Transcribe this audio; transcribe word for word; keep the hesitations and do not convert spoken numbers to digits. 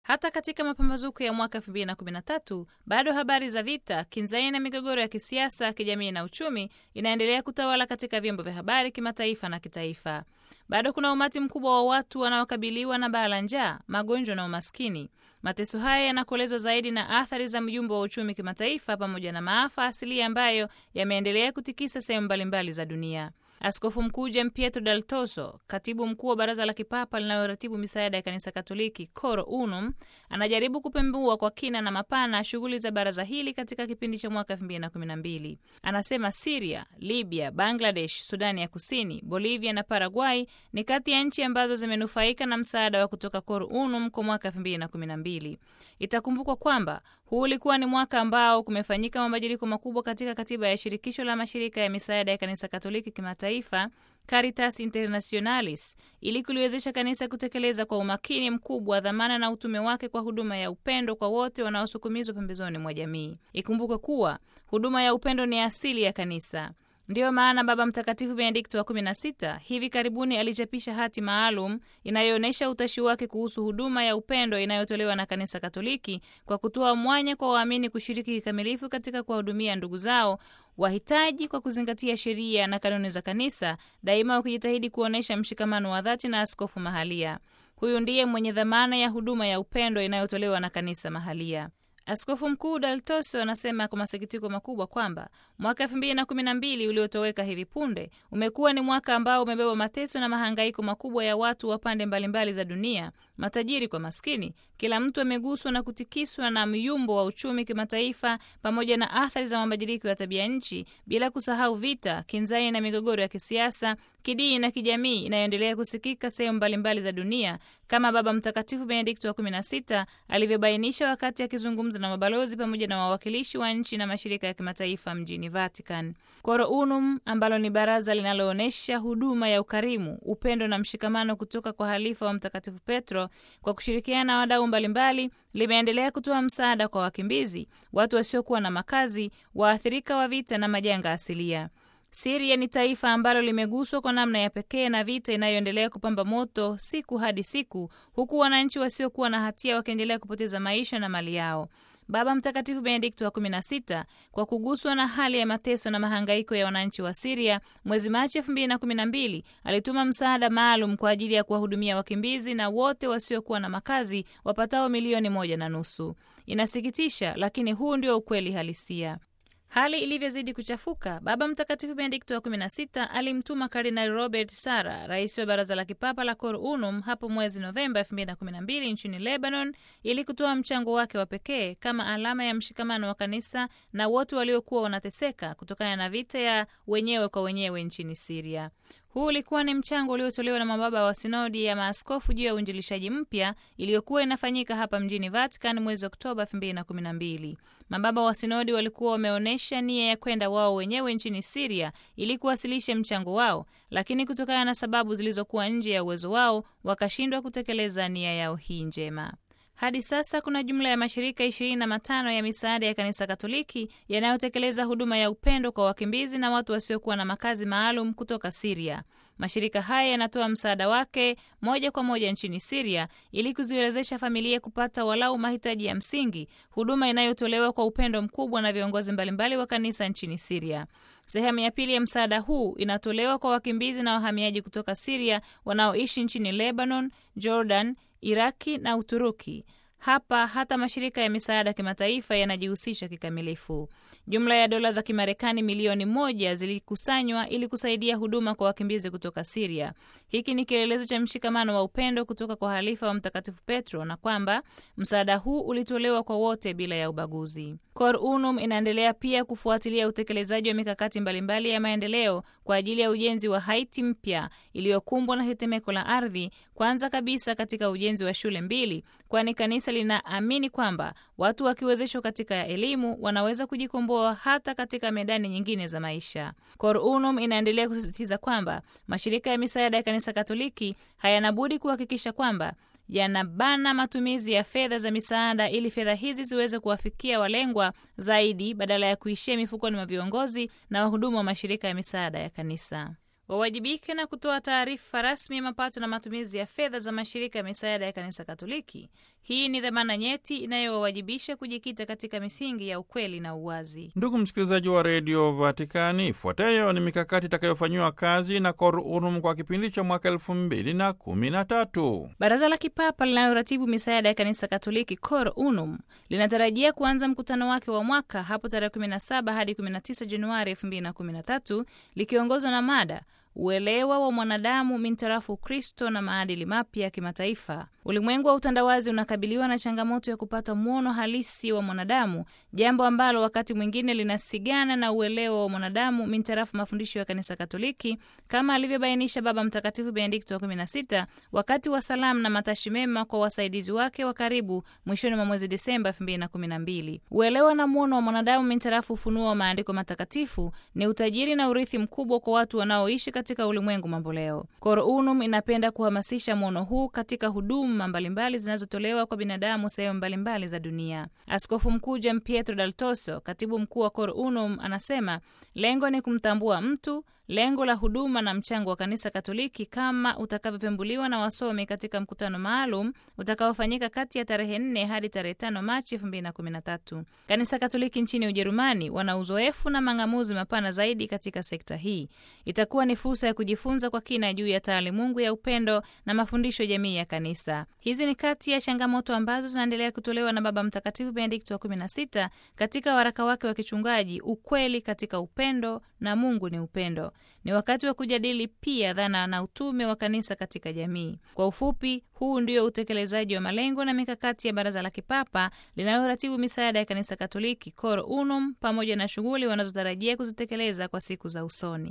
Hata katika mapambazuko ya mwaka elfu mbili na kumi na tatu, bado habari za vita, kinzani na migogoro ya kisiasa, kijamii na uchumi inaendelea kutawala katika vyombo vya habari kimataifa na kitaifa. Bado kuna umati mkubwa wa watu wanaokabiliwa na baa la njaa, magonjwa na umaskini. Mateso haya yanakolezwa zaidi na athari za mjumbo wa uchumi kimataifa pamoja na maafa asilia ambayo yameendelea kutikisa sehemu mbalimbali za dunia. Askofu Mkuu Gianpietro Dal Toso, katibu mkuu wa Baraza la Kipapa linaloratibu misaada ya Kanisa Katoliki, Coro Unum, anajaribu kupembua kwa kina na mapana shughuli za baraza hili katika kipindi cha mwaka elfu mbili na kumi na mbili. Anasema Syria, Libya, Bangladesh, Sudani ya Kusini, Bolivia na Paraguay ni kati ya nchi ambazo zimenufaika na msaada wa kutoka Coro Unum kwa mwaka elfu mbili na kumi na mbili. Itakumbukwa kwamba huu ulikuwa ni mwaka ambao kumefanyika mabadiliko makubwa katika katiba ya shirikisho la mashirika ya misaada ya Kanisa Katoliki kimataifa, Caritas Internationalis, ili kuliwezesha kanisa kutekeleza kwa umakini mkubwa dhamana na utume wake kwa huduma ya upendo kwa wote wanaosukumizwa pembezoni mwa jamii. Ikumbukwe kuwa huduma ya upendo ni asili ya kanisa. Ndiyo maana Baba Mtakatifu Benedikto wa kumi na sita hivi karibuni alichapisha hati maalum inayoonyesha utashi wake kuhusu huduma ya upendo inayotolewa na Kanisa Katoliki kwa kutoa mwanya kwa waamini kushiriki kikamilifu katika kuwahudumia ndugu zao wahitaji kwa kuzingatia sheria na kanuni za kanisa, daima wakijitahidi kuonesha mshikamano wa dhati na askofu mahalia. Huyu ndiye mwenye dhamana ya huduma ya upendo inayotolewa na kanisa mahalia. Askofu Mkuu Dal Toso anasema kwa masikitiko makubwa kwamba mwaka elfu mbili na kumi na mbili uliotoweka hivi punde umekuwa ni mwaka ambao umebeba mateso na mahangaiko makubwa ya watu wa pande mbalimbali za dunia, matajiri kwa maskini. Kila mtu ameguswa na kutikiswa na myumbo wa uchumi kimataifa pamoja na athari za mabadiliko ya tabia nchi, bila kusahau vita, kinzani na migogoro ya kisiasa, kidini na kijamii inayoendelea kusikika sehemu mbalimbali za dunia, kama Baba Mtakatifu Benedikto wa kumi na sita alivyobainisha wakati akizungumza na mabalozi pamoja na wawakilishi wa nchi na mashirika ya kimataifa mjini Vatican. Coro Unum, ambalo ni baraza linaloonesha huduma ya ukarimu, upendo na mshikamano kutoka kwa halifa wa Mtakatifu Petro, kwa kushirikiana na wadau mbalimbali, limeendelea kutoa msaada kwa wakimbizi, watu wasiokuwa na makazi, waathirika wa vita na majanga asilia. Syria ni taifa ambalo limeguswa kwa namna ya pekee na vita inayoendelea kupamba moto siku hadi siku, huku wananchi wasiokuwa na hatia wakiendelea kupoteza maisha na mali yao. Baba Mtakatifu Benedikto wa kumi na sita, kwa kuguswa na hali ya mateso na mahangaiko ya wananchi wa Syria, mwezi Machi elfu mbili na kumi na mbili alituma msaada maalum kwa ajili ya kuwahudumia wakimbizi na wote wasiokuwa na makazi wapatao milioni moja na nusu. Inasikitisha, lakini huu ndio ukweli halisia. Hali ilivyozidi kuchafuka, Baba Mtakatifu Benedikto wa kumi na sita alimtuma Kardinali Robert Sarah, rais wa Baraza la Kipapa la Coro Unum, hapo mwezi Novemba elfu mbili na kumi na mbili nchini Lebanon, ili kutoa mchango wake wa pekee kama alama ya mshikamano wa kanisa na wote waliokuwa wanateseka kutokana na vita ya wenyewe kwa wenyewe nchini Syria. Huu ulikuwa ni mchango uliotolewa na mababa wa sinodi ya maaskofu juu ya uinjilishaji mpya iliyokuwa inafanyika hapa mjini Vatican mwezi Oktoba elfu mbili na kumi na mbili. Mababa wa sinodi walikuwa wameonyesha nia ya kwenda wao wenyewe nchini Syria ili kuwasilisha mchango wao, lakini kutokana na sababu zilizokuwa nje ya uwezo wao wakashindwa kutekeleza nia yao hii njema. Hadi sasa kuna jumla ya mashirika ishirini na matano ya misaada ya Kanisa Katoliki yanayotekeleza huduma ya upendo kwa wakimbizi na watu wasiokuwa na makazi maalum kutoka Syria. Mashirika haya yanatoa msaada wake moja kwa moja nchini Syria ili kuziwezesha familia kupata walau mahitaji ya msingi, huduma inayotolewa kwa upendo mkubwa na viongozi mbalimbali wa kanisa nchini Syria. Sehemu ya pili ya msaada huu inatolewa kwa wakimbizi na wahamiaji kutoka Syria wanaoishi nchini Lebanon, Jordan, Iraki na Uturuki. Hapa hata mashirika ya misaada kimataifa yanajihusisha kikamilifu. Jumla ya dola za Kimarekani milioni moja zilikusanywa ili kusaidia huduma kwa wakimbizi kutoka Syria. Hiki ni kielelezo cha mshikamano wa upendo kutoka kwa halifa wa Mtakatifu Petro, na kwamba msaada huu ulitolewa kwa wote bila ya ubaguzi. Coro Unum inaendelea pia kufuatilia utekelezaji wa mikakati mbalimbali ya maendeleo kwa ajili ya ujenzi wa Haiti mpya iliyokumbwa na tetemeko la ardhi, kwanza kabisa katika ujenzi wa shule mbili, kwani kanisa linaamini kwamba watu wakiwezeshwa katika elimu wanaweza kujikomboa hata katika medani nyingine za maisha. Coro Unum inaendelea kusisitiza kwamba mashirika ya misaada ya Kanisa Katoliki hayana budi kuhakikisha kwamba yanabana matumizi ya fedha za misaada ili fedha hizi ziweze kuwafikia walengwa zaidi badala ya kuishia mifukoni mwa viongozi na wahudumu wa mashirika ya misaada ya kanisa. wawajibike na kutoa taarifa rasmi ya mapato na matumizi ya fedha za mashirika ya misaada ya Kanisa Katoliki. Hii ni dhamana nyeti inayowawajibisha kujikita katika misingi ya ukweli na uwazi. Ndugu msikilizaji wa redio Vatikani, ifuatayo ni mikakati itakayofanyiwa kazi na Cor Unum kwa kipindi cha mwaka elfu mbili na kumi na tatu. Baraza la Kipapa linaloratibu misaada ya Kanisa Katoliki, Cor Unum, linatarajia kuanza mkutano wake wa mwaka hapo tarehe kumi na saba hadi kumi na tisa Januari elfu mbili na kumi na tatu, likiongozwa na mada uelewa wa mwanadamu mintarafu Kristo na maadili mapya ya kimataifa. Ulimwengu wa utandawazi unakabiliwa na changamoto ya kupata muono halisi wa mwanadamu, jambo ambalo wakati mwingine linasigana na uelewa wa mwanadamu mintarafu mafundisho ya Kanisa Katoliki, kama alivyobainisha Baba Mtakatifu Benedikto wa kumi na sita wakati wa salamu na matashi mema kwa wasaidizi wake wa karibu mwishoni mwa mwezi Desemba elfu mbili na kumi na mbili. Uelewa na muono wa mwanadamu mintarafu ufunuo wa maandiko matakatifu ni utajiri na urithi mkubwa kwa watu wanaoishi katika ulimwengu mamboleo. Cor Unum inapenda kuhamasisha muono huu katika huduma mbalimbali zinazotolewa kwa binadamu sehemu mbalimbali za dunia. Askofu Mkuu Gian Pietro Dal Tosso, katibu mkuu wa Cor Unum, anasema lengo ni kumtambua mtu, lengo la huduma na mchango wa Kanisa Katoliki kama utakavyopembuliwa na wasomi katika mkutano maalum utakaofanyika kati ya tarehe nne hadi tarehe tano Machi elfu mbili na kumi na tatu. Kanisa Katoliki nchini Ujerumani wana uzoefu na mang'amuzi mapana zaidi katika sekta hii. Itakuwa ni fursa ya kujifunza kwa kina juu ya taalimungu ya upendo na mafundisho jamii ya kanisa. Hizi ni kati ya changamoto ambazo zinaendelea kutolewa na Baba Mtakatifu Benedikto wa kumi na sita katika waraka wake wa kichungaji, ukweli katika upendo na Mungu ni upendo. Ni wakati wa kujadili pia dhana na utume wa kanisa katika jamii. Kwa ufupi, huu ndio utekelezaji wa malengo na mikakati ya Baraza la Kipapa linaloratibu misaada ya Kanisa Katoliki, Cor Unum, pamoja na shughuli wanazotarajia kuzitekeleza kwa siku za usoni.